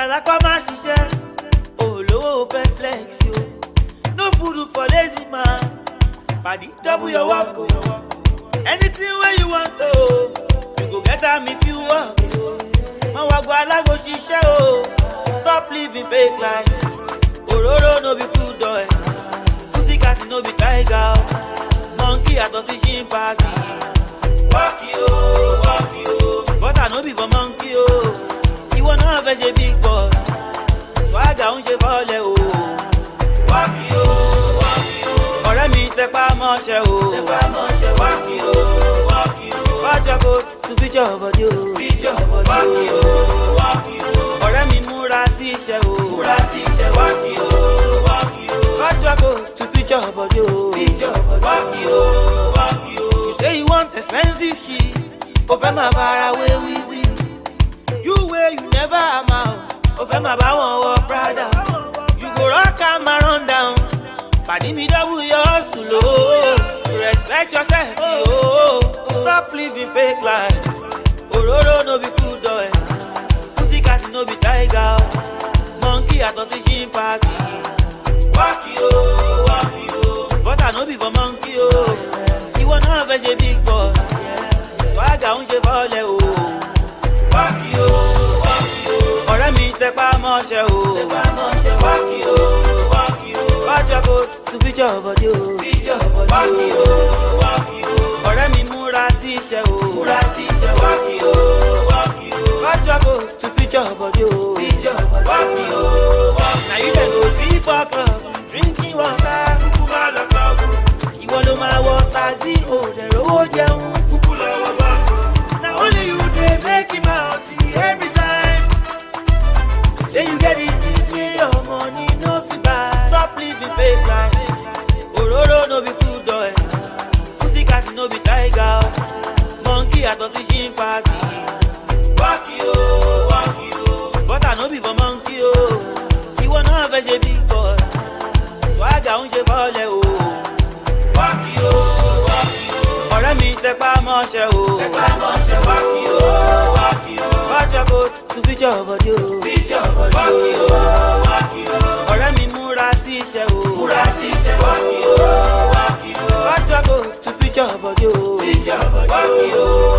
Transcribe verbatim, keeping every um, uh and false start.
Alakwa ma ṣiṣẹ́, olówó fẹ́ flex yo. No food for lazy man. Paddy, double your work. Anything where you want to, you go get am if you work. Ma wa go alago ṣiṣẹ́ o. Stop living fake life. Ororo no be good boy. Pussycat no be tiger. Monkey atosi chimpanzee. Walk you, walk you. But I no be for monkey o. You wanna have a big boy. Swagger on ṣe bọ́lẹ̀ o. Walk you, walk you. Ọ̀rẹ́ mi tẹpá mọ́ṣẹ́ o. Tẹpá mọ́ṣẹ́ walk you, walk you. Wájà kó tún fíjọ́ bọ́dí o. Fíjọ́ bọ́dí o. Walk you, walk you. Ọ̀rẹ́ mi múra sí iṣẹ́ o. Múra sí iṣẹ́ walk you, walk you. Wájà kó tún fíjọ́ bọ́dí o. Fíjọ́ bọ́dí o. Walk you, walk you. You say you want expensive shit. O fẹ́ máa bára wé wíìzì. You way you never amount. O fẹ́ máa bá wọn wọ Prada. You go rock am and run down. Paddy me double your hustle, oh. Respect yourself, oh. Stop living fake life. Ororo no be good boy. Pussycat no be tiger. Monkey atosi chimpanzee. Walk you, walk you. But I no be for monkey, oh. You wanna have a big boy. Swagger on ṣe bọ́lẹ̀ o. Walk you, walk you. Ọ̀rẹ́ mi tẹpá mọ́ṣẹ́ o. Tẹpá mọ́ṣẹ́ walk you, walk you. Wájà kó tún fíjọ́ bọ́dí o. Fíjọ́ bọ́dí o. Walk you, walk you. Ọ̀rẹ́ mi múra sí iṣẹ́ o. Múra sí iṣẹ́ walk you, walk you. Wájà kó tún fíjọ́ bọ́dí o. Fíjọ́ bọ́dí o. Walk you, walk you. Na you dey go see for club, drinking water. Kúkú máa lọ club. Ìwọ ló máa wọ taxi o, dẹ̀ rówó jẹun. Kúkú lọ wọ bá fún. Na only you dey make him out every time. Say you get it this way, your money no fit buy. Stop living fake life. Ororo no be good boy. Pussycat no be tiger. Monkey atosi chimpanzee. Walk you, walk you. But I no be for monkey o. You wanna have a big boy. Swagger on ṣe bọ́lẹ̀ o. Walk you, walk you. Ọ̀rẹ́ mi tẹpá mọ́ṣẹ́ o. Tẹpá mọ́ṣẹ́ walk you, walk you. Wájà kó tún fíjọ́ bọ́dí o. Fíjọ́ bọ́dí o. Walk you, walk you. Ọ̀rẹ́ mi múra sí iṣẹ́ o. Múra sí iṣẹ́ walk you, walk you. Wájà kó tún fíjọ́ bọ́dí o. Fíjọ́ bọ́dí o. Walk you.